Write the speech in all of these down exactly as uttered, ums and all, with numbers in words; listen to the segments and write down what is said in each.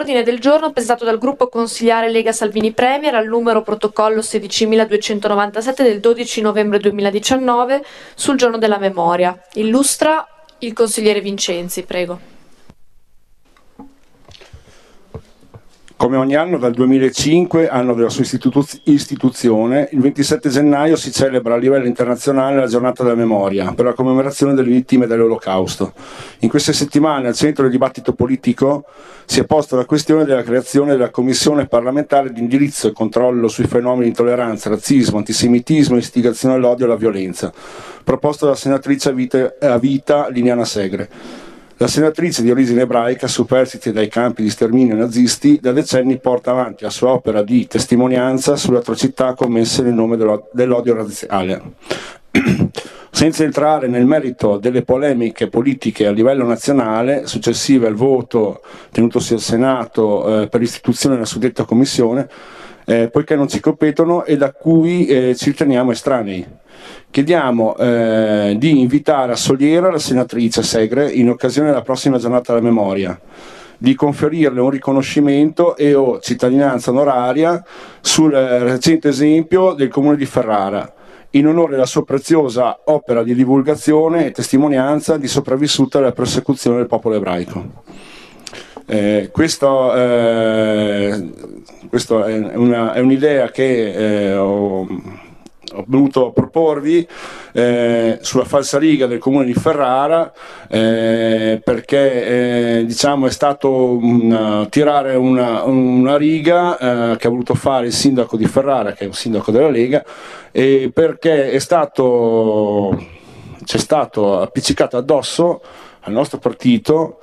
ordine del giorno presentato dal gruppo consigliare Lega Salvini Premier al numero protocollo sedicimiladuecentonovantasette del dodici novembre duemiladiciannove sul giorno della memoria. Illustra il consigliere Vincenzi, prego. Come ogni anno dal duemilacinque, anno della sua istituz- istituzione, il ventisette gennaio si celebra a livello internazionale la giornata della memoria per la commemorazione delle vittime dell'Olocausto. In queste settimane al centro del dibattito politico si è posta la questione della creazione della Commissione parlamentare di indirizzo e controllo sui fenomeni di intolleranza, razzismo, antisemitismo e istigazione all'odio e alla violenza, proposta dalla senatrice a vita, a vita Liliana Segre. La senatrice di origine ebraica, superstite dai campi di sterminio nazisti, da decenni porta avanti la sua opera di testimonianza sulle atrocità commesse nel nome dell'odio razziale. Senza entrare nel merito delle polemiche politiche a livello nazionale, successive al voto tenutosi al Senato eh, per l'istituzione della suddetta commissione, eh, poiché non ci competono e da cui eh, ci riteniamo estranei. Chiediamo eh, di invitare a Soliera la senatrice Segre in occasione della prossima giornata della memoria, di conferirle un riconoscimento e o cittadinanza onoraria sul recente esempio del comune di Ferrara, in onore della sua preziosa opera di divulgazione e testimonianza di sopravvissuta alla persecuzione del popolo ebraico. Eh, questo, eh, questo è, una, è un'idea che eh, ho, ho voluto proporvi eh, sulla falsariga del comune di Ferrara, eh, perché eh, diciamo è stato una, tirare una, una riga eh, che ha voluto fare il sindaco di Ferrara, che è un sindaco della Lega, e perché è stato, c'è stato appiccicato addosso al nostro partito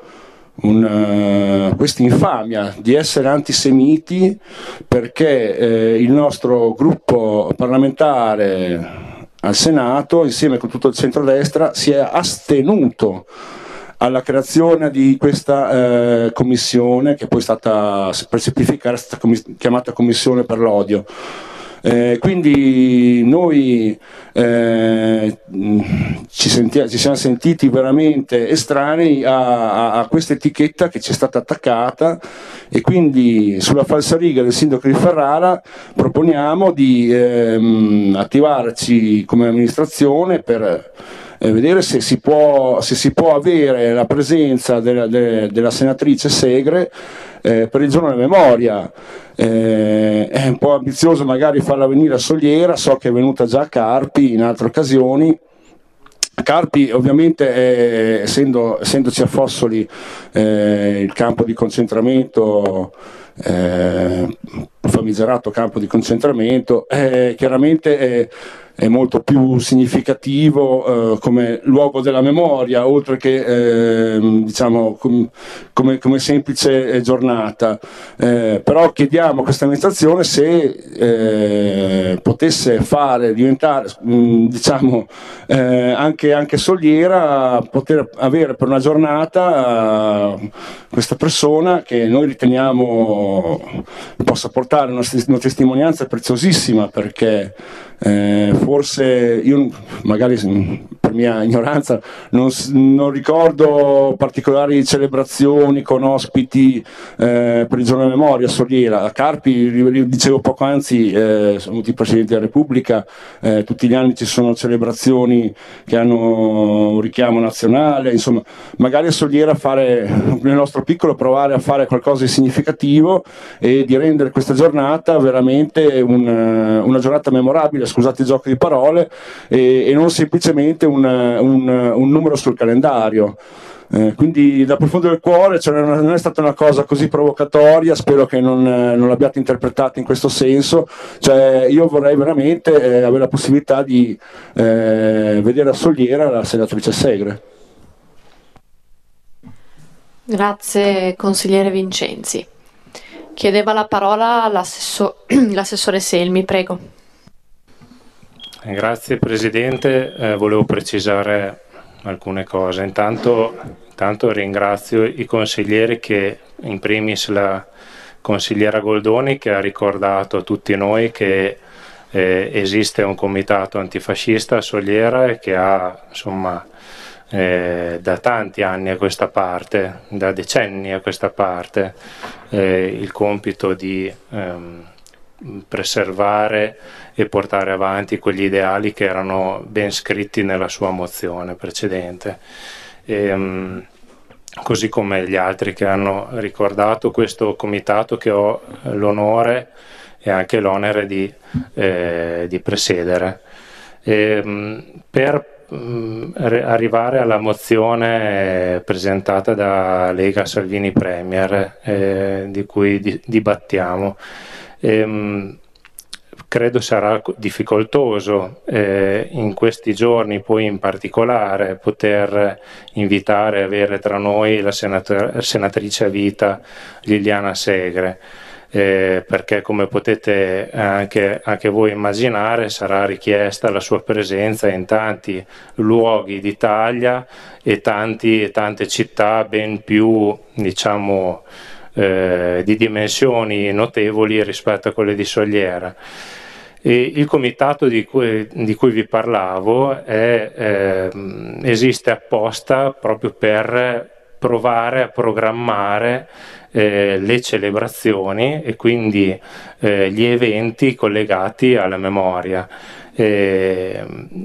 Uh, questa infamia di essere antisemiti, perché eh, il nostro gruppo parlamentare al Senato, insieme con tutto il centrodestra, si è astenuto alla creazione di questa eh, commissione, che poi è stata, per semplificare, è stata commiss- chiamata Commissione per l'odio. Eh, quindi noi eh, ci, senti- ci siamo sentiti veramente estranei a, a, a questa etichetta che ci è stata attaccata, e quindi sulla falsariga del sindaco di Ferrara proponiamo di ehm, attivarci come amministrazione per eh, vedere se si può, se si può avere la presenza della, de, della senatrice Segre eh, per il giorno della memoria. Eh, è un po' ambizioso magari farla venire a Soliera, so che è venuta già a Carpi in altre occasioni. Carpi ovviamente è, essendo, essendoci a Fossoli eh, il campo di concentramento, eh, famigerato campo di concentramento, eh, chiaramente è, è molto più significativo eh, come luogo della memoria, oltre che eh, diciamo com, come, come semplice giornata. Eh, però chiediamo a questa amministrazione se eh, potesse fare diventare mh, diciamo eh, anche, anche Soliera, poter avere per una giornata uh, questa persona che noi riteniamo possa portare una, una testimonianza preziosissima, perché eh, forse io magari per mia ignoranza non, non ricordo particolari celebrazioni con ospiti eh, per il giorno della memoria a Soliera. A Carpi, dicevo poc'anzi, eh, sono venuti i Presidenti della Repubblica, eh, tutti gli anni ci sono celebrazioni che hanno un richiamo nazionale, insomma magari a Soliera fare, nel nostro piccolo, provare a fare qualcosa di significativo e di rendere questa giornata veramente un, una giornata memorabile, scusate il gioco di parole, e, e non semplicemente un, un, un numero sul calendario. Eh, quindi da profondo del cuore, cioè non è stata una cosa così provocatoria, spero che non, non l'abbiate interpretata in questo senso, cioè io vorrei veramente eh, avere la possibilità di eh, vedere a Soliera la senatrice Segre. Grazie consigliere Vincenzi. Chiedeva la parola l'assessor- l'assessore Selmi, prego. Grazie Presidente, eh, volevo precisare alcune cose. Intanto, intanto ringrazio i consiglieri, che in primis la consigliera Goldoni, che ha ricordato a tutti noi che eh, esiste un comitato antifascista a Soliera e che ha insomma eh, da tanti anni a questa parte, da decenni a questa parte, eh, il compito di ehm, preservare e portare avanti quegli ideali che erano ben scritti nella sua mozione precedente. E, um, così come gli altri che hanno ricordato questo comitato che ho l'onore e anche l'onere di, eh, di presiedere. E, um, per um, arrivare alla mozione presentata da Lega Salvini Premier, eh, di cui di, dibattiamo, e, credo sarà difficoltoso eh, in questi giorni, poi in particolare, poter invitare e avere tra noi la senator- senatrice a vita Liliana Segre, eh, perché come potete anche, anche voi immaginare sarà richiesta la sua presenza in tanti luoghi d'Italia e tanti, tante città ben più, diciamo, Eh, di dimensioni notevoli rispetto a quelle di Sogliera. E il comitato di cui, di cui vi parlavo è, eh, esiste apposta proprio per provare a programmare eh, le celebrazioni e quindi eh, gli eventi collegati alla memoria. Eh,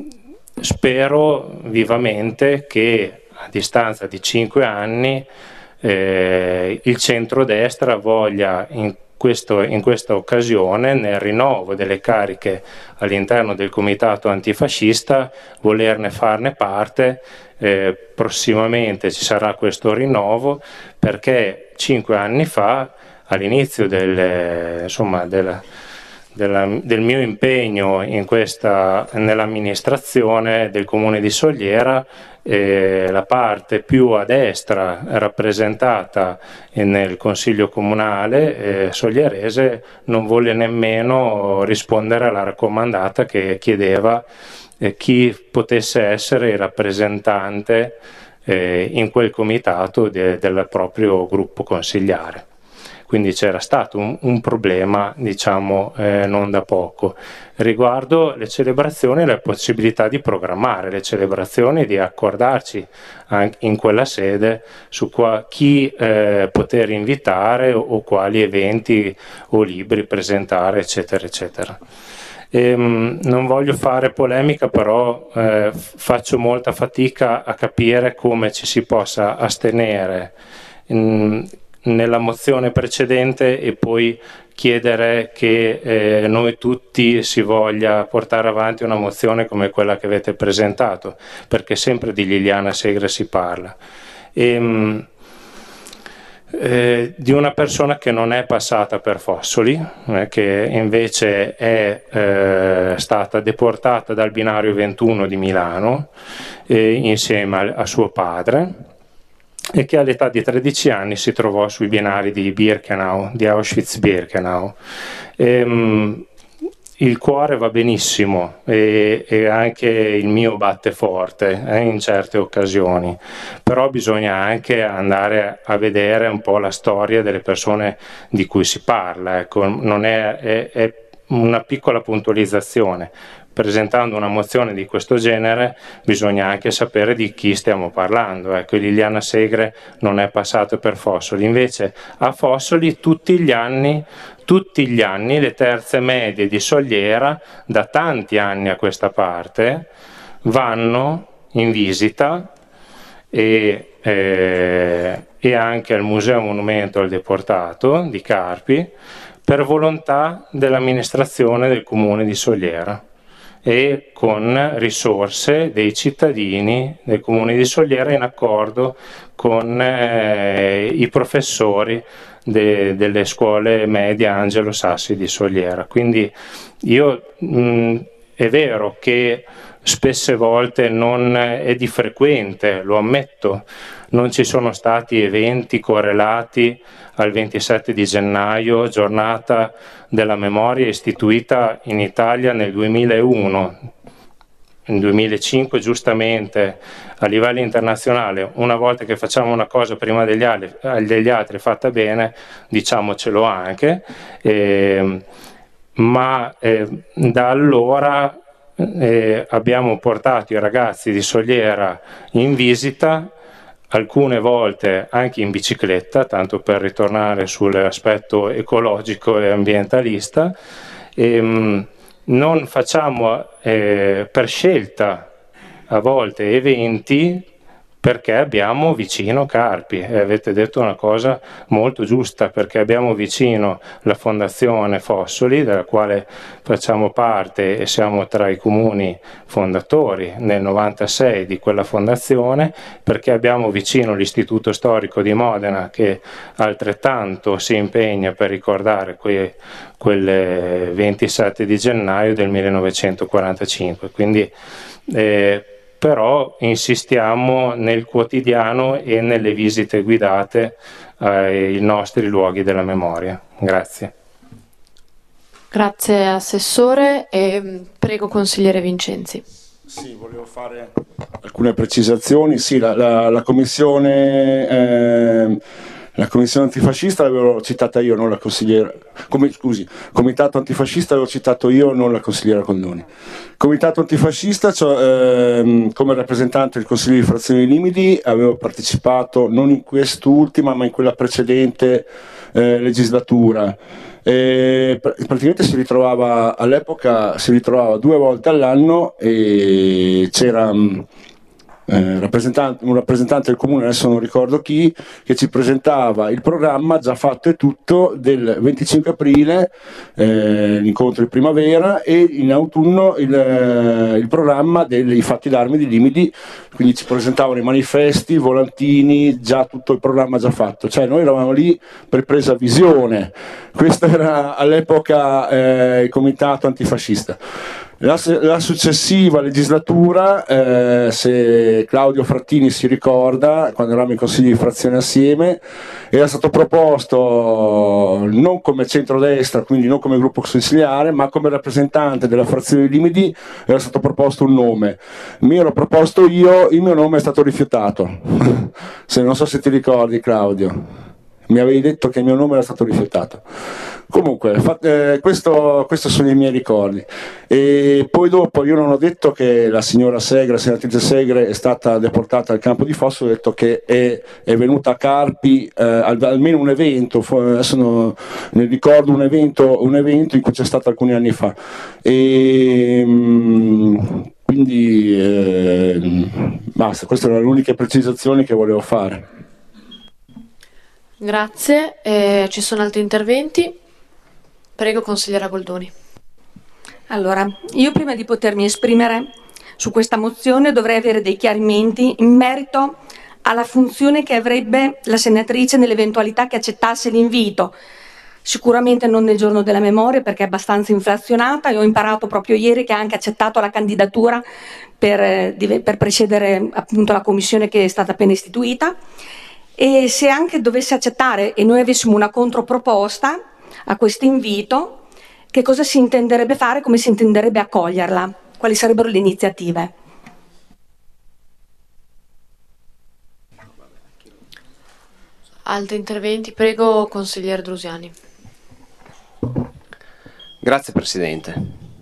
spero vivamente che a distanza di cinque anni Eh, il centrodestra voglia in, questo, in questa occasione, nel rinnovo delle cariche all'interno del comitato antifascista, volerne farne parte. Eh, prossimamente ci sarà questo rinnovo, perché cinque anni fa, all'inizio del, insomma, della, della, del mio impegno in questa, nell'amministrazione del comune di Sogliera, Eh, la parte più a destra rappresentata nel consiglio comunale eh, soglierese non volle nemmeno rispondere alla raccomandata che chiedeva eh, chi potesse essere il rappresentante eh, in quel comitato de, del proprio gruppo consigliare. Quindi c'era stato un, un problema, diciamo, eh, non da poco, riguardo le celebrazioni e la possibilità di programmare le celebrazioni, di accordarci anche in quella sede su qua, chi eh, poter invitare o, o quali eventi o libri presentare, eccetera, eccetera. E, mh, non voglio fare polemica, però eh, faccio molta fatica a capire come ci si possa astenere in, nella mozione precedente e poi chiedere che eh, noi tutti si voglia portare avanti una mozione come quella che avete presentato, perché sempre di Liliana Segre si parla. E, mh, eh, di una persona che non è passata per Fossoli, eh, che invece è eh, stata deportata dal binario ventuno di Milano eh, insieme a, a suo padre, e che all'età di tredici anni si trovò sui binari di Birkenau, di Auschwitz-Birkenau. Ehm, il cuore va benissimo e, e anche il mio batte forte eh, in certe occasioni, però bisogna anche andare a vedere un po' la storia delle persone di cui si parla. Ecco, non è, è, è una piccola puntualizzazione. Presentando una mozione di questo genere bisogna anche sapere di chi stiamo parlando. Ecco, Liliana Segre non è passata per Fossoli, invece a Fossoli tutti gli anni, tutti gli anni le terze medie di Sogliera, da tanti anni a questa parte, vanno in visita e, eh, e anche al Museo Monumento al Deportato di Carpi per volontà dell'amministrazione del comune di Sogliera e con risorse dei cittadini del comune di Sogliera in accordo con eh, i professori de, delle scuole medie Angelo Sassi di Sogliera. Quindi io mh, è vero che spesse volte non è di frequente, lo ammetto, non ci sono stati eventi correlati al ventisette di gennaio, giornata della memoria istituita in Italia nel duemilauno. Nel duemilacinque giustamente a livello internazionale, una volta che facciamo una cosa prima degli altri, degli altri fatta bene, diciamocelo anche, eh, ma eh, da allora eh, abbiamo portato i ragazzi di Soliera in visita, alcune volte anche in bicicletta, tanto per ritornare sull'aspetto ecologico e ambientalista. E, mh, non facciamo eh, per scelta a volte eventi perché abbiamo vicino Carpi, e avete detto una cosa molto giusta, perché abbiamo vicino la Fondazione Fossoli, della quale facciamo parte e siamo tra i comuni fondatori nel novantasei di quella fondazione, perché abbiamo vicino l'Istituto Storico di Modena che altrettanto si impegna per ricordare que, quel ventisette di gennaio del millenovecentoquarantacinque. Quindi eh, però insistiamo nel quotidiano e nelle visite guidate ai nostri luoghi della memoria. Grazie. Grazie Assessore e prego Consigliere Vincenzi. Sì, volevo fare alcune precisazioni. Sì, la, la, la Commissione... Eh, La commissione antifascista l'avevo citata io, non la consigliera. Come, scusi, comitato antifascista l'avevo citato io, non la consigliera Condoni. Comitato antifascista, cioè, ehm, come rappresentante del Consiglio di Frazioni Limiti, avevo partecipato non in quest'ultima, ma in quella precedente eh, legislatura. E praticamente si ritrovava all'epoca, si ritrovava due volte all'anno e c'era. Eh, rappresentante, un rappresentante del comune, adesso non ricordo chi, che ci presentava il programma già fatto e tutto del venticinque aprile, eh, l'incontro di primavera, e in autunno il, eh, il programma dei fatti d'armi di Limiti, quindi ci presentavano i manifesti, i volantini, già tutto il programma già fatto, cioè noi eravamo lì per presa visione. Questo era all'epoca eh, il comitato antifascista. La, la successiva legislatura, eh, se Claudio Frattini si ricorda, quando eravamo in consiglio di frazione assieme, era stato proposto non come centrodestra, quindi non come gruppo consigliare, ma come rappresentante della frazione di Limiti, era stato proposto un nome. Mi ero proposto io, il mio nome è stato rifiutato. Se non so se ti ricordi, Claudio. Mi avevi detto che il mio nome era stato rifiutato. Comunque, eh, questo, questo sono i miei ricordi. E poi dopo io non ho detto che la signora Segre, la senatrice Segre, è stata deportata al campo di Fosso, ho detto che è, è venuta a Carpi eh, almeno un evento, adesso no, ne ricordo un evento, un evento in cui c'è stato alcuni anni fa. E, mh, quindi eh, basta, queste erano le uniche precisazioni che volevo fare. Grazie, eh, ci sono altri interventi? Prego Consigliera Goldoni. Allora, io prima di potermi esprimere su questa mozione dovrei avere dei chiarimenti in merito alla funzione che avrebbe la senatrice nell'eventualità che accettasse l'invito. Sicuramente non nel giorno della memoria perché è abbastanza inflazionata e ho imparato proprio ieri che ha anche accettato la candidatura per, per precedere appunto la commissione che è stata appena istituita. E se anche dovesse accettare e noi avessimo una controproposta a questo invito, che cosa si intenderebbe fare, come si intenderebbe accoglierla, quali sarebbero le iniziative? Altri interventi? Prego Consigliere Drusiani. Grazie Presidente.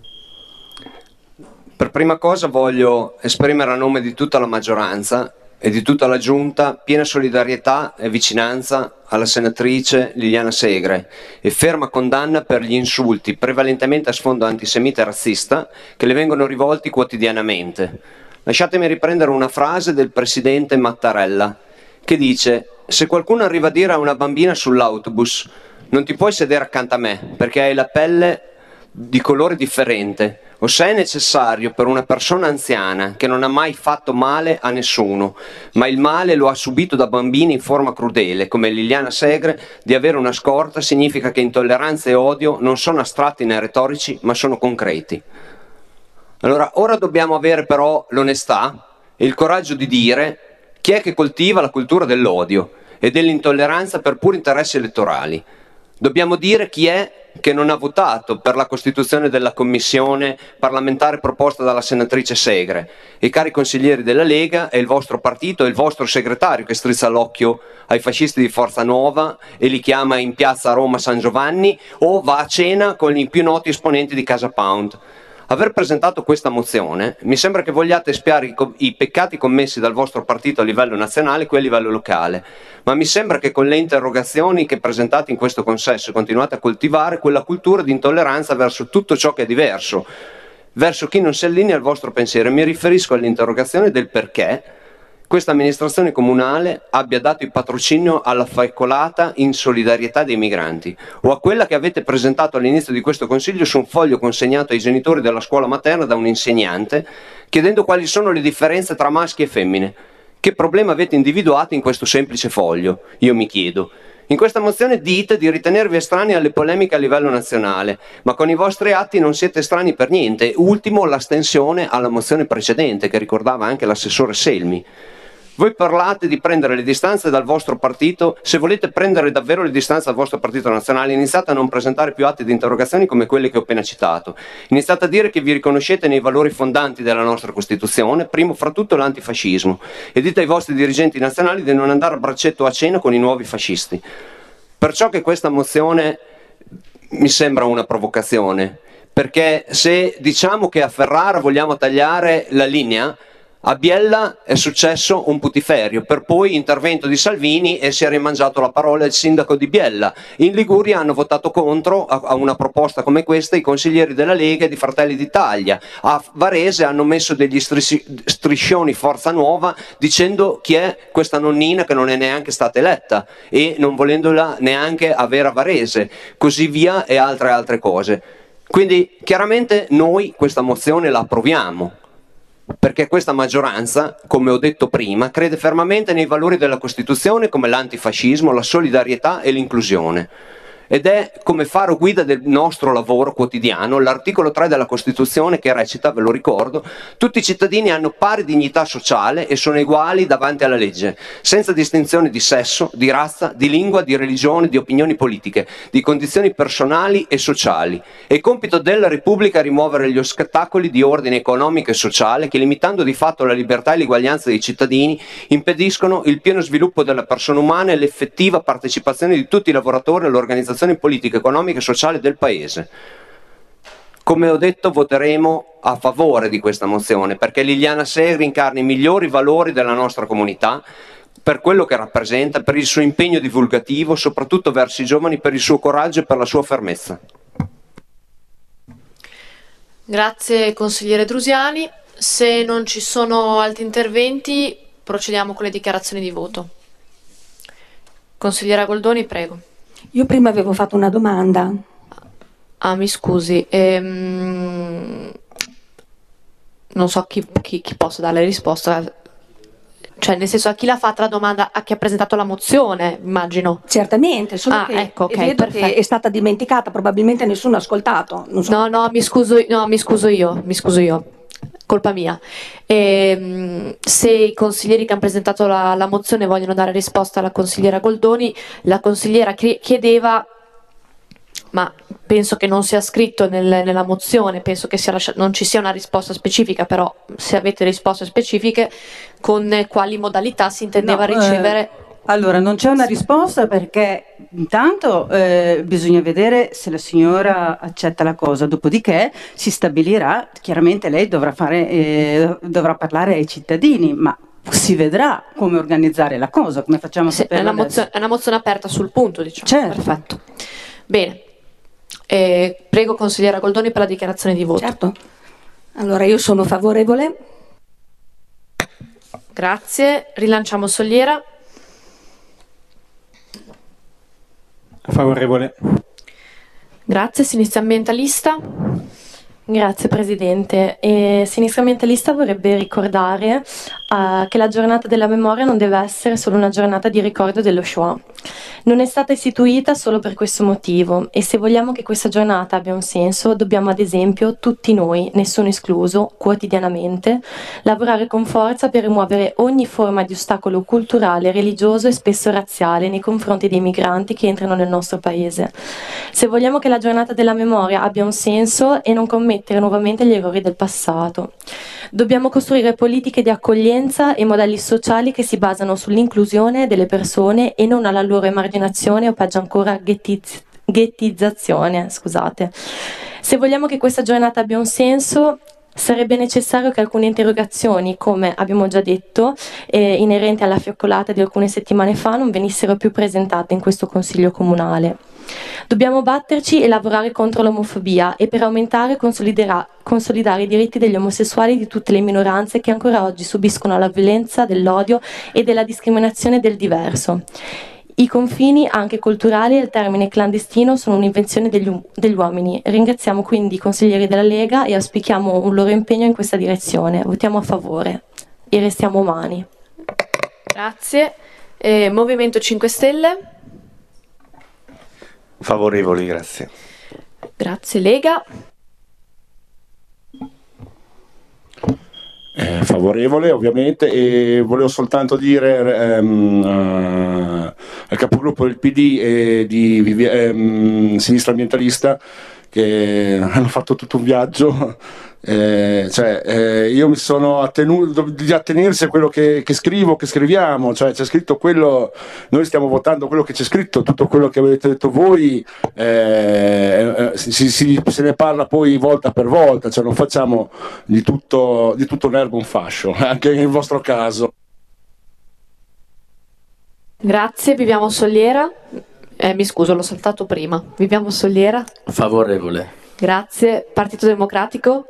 Per prima cosa voglio esprimere a nome di tutta la maggioranza e di tutta la Giunta piena solidarietà e vicinanza alla senatrice Liliana Segre e ferma condanna per gli insulti prevalentemente a sfondo antisemita e razzista che le vengono rivolti quotidianamente. Lasciatemi riprendere una frase del presidente Mattarella che dice: se qualcuno arriva a dire a una bambina sull'autobus non ti puoi sedere accanto a me perché hai la pelle di colore differente, o se è necessario per una persona anziana che non ha mai fatto male a nessuno, ma il male lo ha subito da bambini in forma crudele, come Liliana Segre, di avere una scorta significa che intolleranza e odio non sono astratti né retorici, ma sono concreti. Allora, ora dobbiamo avere però l'onestà e il coraggio di dire chi è che coltiva la cultura dell'odio e dell'intolleranza per puri interessi elettorali. Dobbiamo dire chi è che non ha votato per la costituzione della commissione parlamentare proposta dalla senatrice Segre. I cari consiglieri della Lega e il vostro partito e il vostro segretario che strizza l'occhio ai fascisti di Forza Nuova e li chiama in piazza Roma San Giovanni o va a cena con i più noti esponenti di Casa Pound. Aver presentato questa mozione mi sembra che vogliate espiare i, i peccati commessi dal vostro partito a livello nazionale e qui a livello locale, ma mi sembra che con le interrogazioni che presentate in questo consesso continuate a coltivare quella cultura di intolleranza verso tutto ciò che è diverso, verso chi non si allinea al vostro pensiero. Mi riferisco all'interrogazione del perché questa amministrazione comunale abbia dato il patrocinio alla faicolata in solidarietà dei migranti, o a quella che avete presentato all'inizio di questo Consiglio su un foglio consegnato ai genitori della scuola materna da un insegnante, chiedendo quali sono le differenze tra maschi e femmine. Che problema avete individuato in questo semplice foglio? Io mi chiedo. In questa mozione dite di ritenervi estranei alle polemiche a livello nazionale, ma con i vostri atti non siete estranei per niente. Ultimo, l'astensione alla mozione precedente, che ricordava anche l'assessore Selmi. Voi parlate di prendere le distanze dal vostro partito. Se volete prendere davvero le distanze dal vostro partito nazionale, iniziate a non presentare più atti di interrogazioni come quelle che ho appena citato. Iniziate a dire che vi riconoscete nei valori fondanti della nostra Costituzione, primo fra tutto l'antifascismo, e dite ai vostri dirigenti nazionali di non andare a braccetto a cena con i nuovi fascisti. Perciò che questa mozione mi sembra una provocazione, perché se diciamo che a Ferrara vogliamo tagliare la linea, a Biella è successo un putiferio, per poi intervento di Salvini e si è rimangiato la parola il sindaco di Biella. In Liguria hanno votato contro a, a una proposta come questa i consiglieri della Lega e di Fratelli d'Italia. A Varese hanno messo degli strisci, striscioni Forza Nuova dicendo chi è questa nonnina che non è neanche stata eletta e non volendola neanche avere a Varese, così via, e altre altre cose. Quindi chiaramente noi questa mozione la approviamo, perché questa maggioranza, come ho detto prima, crede fermamente nei valori della Costituzione come l'antifascismo, la solidarietà e l'inclusione. Ed è come faro guida del nostro lavoro quotidiano l'articolo tre della Costituzione che recita, ve lo ricordo, tutti i cittadini hanno pari dignità sociale e sono uguali davanti alla legge, senza distinzione di sesso, di razza, di lingua, di religione, di opinioni politiche, di condizioni personali e sociali. È compito della Repubblica rimuovere gli ostacoli di ordine economico e sociale che, limitando di fatto la libertà e l'eguaglianza dei cittadini, impediscono il pieno sviluppo della persona umana e l'effettiva partecipazione di tutti i lavoratori all'organizzazione politica, economica e sociale del Paese. Come ho detto, voteremo a favore di questa mozione perché Liliana Segre incarna i migliori valori della nostra comunità per quello che rappresenta, per il suo impegno divulgativo, soprattutto verso i giovani, per il suo coraggio e per la sua fermezza. Grazie consigliere Drusiani. Se non ci sono altri interventi, procediamo con le dichiarazioni di voto. Consigliera Goldoni, prego. Io prima avevo fatto una domanda. Ah, mi scusi, ehm, non so chi, chi, chi possa dare la risposta, cioè nel senso a chi l'ha fatta la domanda, a chi ha presentato la mozione, immagino. Certamente, solo ah, che ecco, okay, vedo perfetto. che è stata dimenticata, probabilmente nessuno ha ascoltato. Non so. No, no, mi scuso, no, mi scuso io, mi scuso io. Colpa mia. E, se i consiglieri che hanno presentato la, la mozione vogliono dare risposta alla consigliera Goldoni, la consigliera chiedeva, ma penso che non sia scritto nel, nella mozione, penso che sia lascia, non ci sia una risposta specifica, però se avete risposte specifiche, con quali modalità si intendeva no, ricevere... Eh... Allora, non c'è una risposta perché intanto eh, bisogna vedere se la signora accetta la cosa, dopodiché si stabilirà, chiaramente lei dovrà, fare, eh, dovrà parlare ai cittadini, ma si vedrà come organizzare la cosa, come facciamo sì, sapere. È una, mozione, è una mozione aperta sul punto, diciamo. Certo. Perfetto. Bene, eh, prego consigliera Goldoni per la dichiarazione di voto. Certo. Allora, io sono favorevole. Grazie, rilanciamo Soliera. Favorevole. Grazie, Sinistra Ambientalista. Grazie Presidente. E Sinistra Ambientalista vorrebbe ricordare uh, che la giornata della memoria non deve essere solo una giornata di ricordo dello Shoah. Non è stata istituita solo per questo motivo e se vogliamo che questa giornata abbia un senso dobbiamo ad esempio tutti noi, nessuno escluso, quotidianamente, lavorare con forza per rimuovere ogni forma di ostacolo culturale, religioso e spesso razziale nei confronti dei migranti che entrano nel nostro Paese. Se vogliamo che la giornata della memoria abbia un senso e non commettere nuovamente gli errori del passato, dobbiamo costruire politiche di accoglienza e modelli sociali che si basano sull'inclusione delle persone e non alla loro emarginazione o peggio ancora ghettiz- ghettizzazione. Scusate. Se vogliamo che questa giornata abbia un senso, sarebbe necessario che alcune interrogazioni, come abbiamo già detto, eh, inerenti alla fioccolata di alcune settimane fa, non venissero più presentate in questo Consiglio Comunale. Dobbiamo batterci e lavorare contro l'omofobia e per aumentare e consolidare i diritti degli omosessuali e di tutte le minoranze che ancora oggi subiscono la violenza dell'odio e della discriminazione del diverso. I confini, anche culturali, e il termine clandestino sono un'invenzione degli, um- degli uomini. Ringraziamo quindi i consiglieri della Lega e auspichiamo un loro impegno in questa direzione. Votiamo a favore e restiamo umani. Grazie. Eh, Movimento cinque Stelle? Favorevoli, grazie. Grazie. Lega? Eh, favorevole ovviamente, e volevo soltanto dire ehm, eh, al capogruppo del P D e di Vivi- ehm, Sinistra Ambientalista che hanno fatto tutto un viaggio, eh, cioè, eh, io mi sono attenuto di attenersi a quello che, che scrivo, che scriviamo, cioè c'è scritto quello, noi stiamo votando quello che c'è scritto, tutto quello che avete detto voi, eh, si, si, se ne parla poi volta per volta, cioè non facciamo di tutto, di tutto l'erba un fascio, anche nel vostro caso. Grazie. Viviamo Soliera? Eh, mi scuso, l'ho saltato prima. Viviamo Soliera? Favorevole. Grazie. Partito Democratico?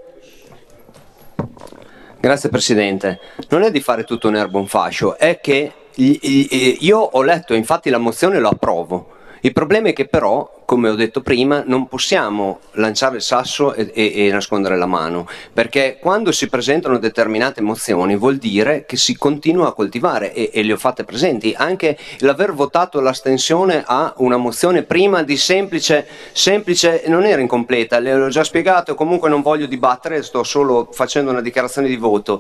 Grazie Presidente. Non è di fare tutto un erbo un fascio, è che io ho letto, infatti la mozione lo approvo. Il problema è che però, come ho detto prima, non possiamo lanciare il sasso e, e, e nascondere la mano, perché quando si presentano determinate mozioni vuol dire che si continua a coltivare, e, e le ho fatte presenti. Anche l'aver votato l'astensione a una mozione prima di semplice, semplice non era incompleta, le ho già spiegato, comunque non voglio dibattere, sto solo facendo una dichiarazione di voto.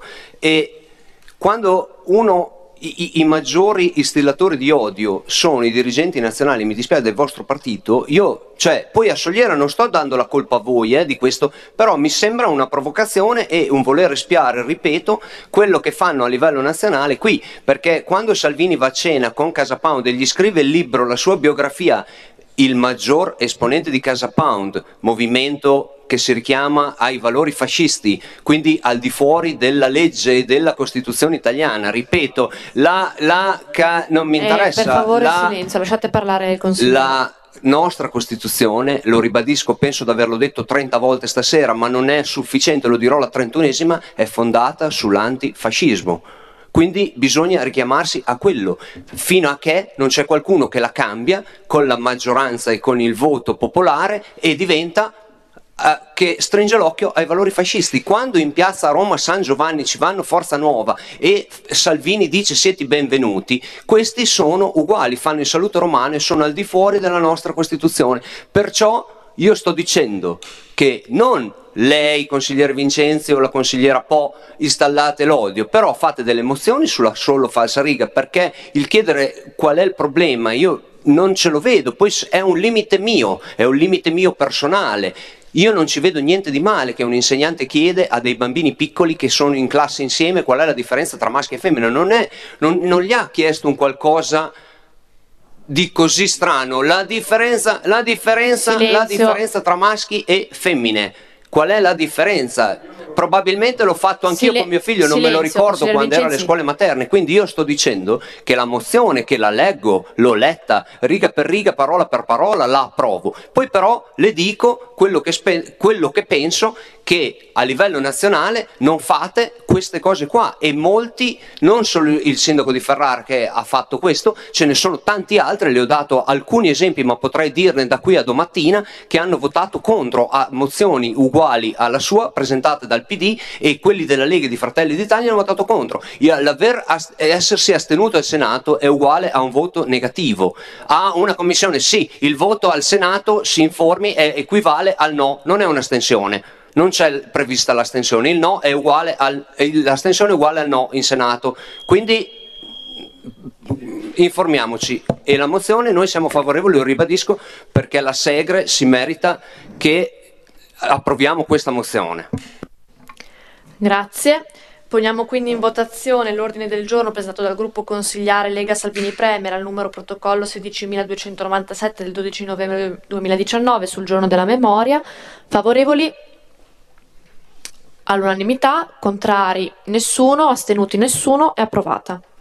E quando uno... I, i maggiori istillatori di odio sono i dirigenti nazionali, mi dispiace, del vostro partito, io, cioè, poi a Soliera non sto dando la colpa a voi eh, di questo, però mi sembra una provocazione e un voler espiare, ripeto, quello che fanno a livello nazionale qui, perché quando Salvini va a cena con Casa Pound e gli scrive il libro, la sua biografia, il maggior esponente di Casa Pound, movimento che si richiama ai valori fascisti, quindi al di fuori della legge e della Costituzione italiana. Ripeto, la, la ca, non mi interessa. Eh, per favore, la, silenzio, lasciate parlare il Consiglio. La nostra Costituzione, lo ribadisco, penso di averlo detto trenta volte stasera, ma non è sufficiente, lo dirò la trentunesima, è fondata sull'antifascismo. Quindi bisogna richiamarsi a quello, fino a che non c'è qualcuno che la cambia con la maggioranza e con il voto popolare e diventa Uh, che stringe l'occhio ai valori fascisti. Quando in piazza Roma San Giovanni ci vanno Forza Nuova e Salvini dice siete benvenuti, questi sono uguali, fanno il saluto romano e sono al di fuori della nostra Costituzione. Perciò io sto dicendo che non lei, consigliere Vincenzi, o la consigliera Po, installate l'odio, però fate delle mozioni sulla solo falsariga, perché il chiedere qual è il problema io non ce lo vedo, poi è un limite mio, è un limite mio personale. Io non ci vedo niente di male che un insegnante chiede a dei bambini piccoli che sono in classe insieme qual è la differenza tra maschio e femmina. Non, è, non, non gli ha chiesto un qualcosa di così strano. La differenza, la differenza, la differenza tra maschi e femmine. Qual è la differenza? Probabilmente l'ho fatto anch'io Sile- con mio figlio, non silenzio, me lo ricordo quando Vincenzi. era alle scuole materne, quindi io sto dicendo che la mozione, che la leggo, l'ho letta riga per riga, parola per parola, la approvo. Poi però le dico quello che, spe- quello che penso, che a livello nazionale non fate queste cose qua, e molti, non solo il sindaco di Ferrara che ha fatto questo, ce ne sono tanti altri, le ho dato alcuni esempi ma potrei dirne da qui a domattina, che hanno votato contro a mozioni uguali alla sua presentate dal P D, e quelli della Lega e di Fratelli d'Italia hanno votato contro. L'aver ast- essersi astenuto al Senato è uguale a un voto negativo. A una commissione sì, il voto al Senato, si informi, è equivale al no, non è un'astensione. Non c'è prevista l'astensione, il no è uguale al, l'astensione è uguale al no in Senato, quindi informiamoci. E la mozione noi siamo favorevoli, lo ribadisco, perché la Segre si merita che approviamo questa mozione. Grazie. Poniamo quindi in votazione l'ordine del giorno presentato dal gruppo consigliare Lega Salvini Premier al numero protocollo sedicimiladuecentonovantasette del dodici novembre duemiladiciannove sul giorno della memoria. Favorevoli? All'unanimità, contrari nessuno, astenuti nessuno, è approvata.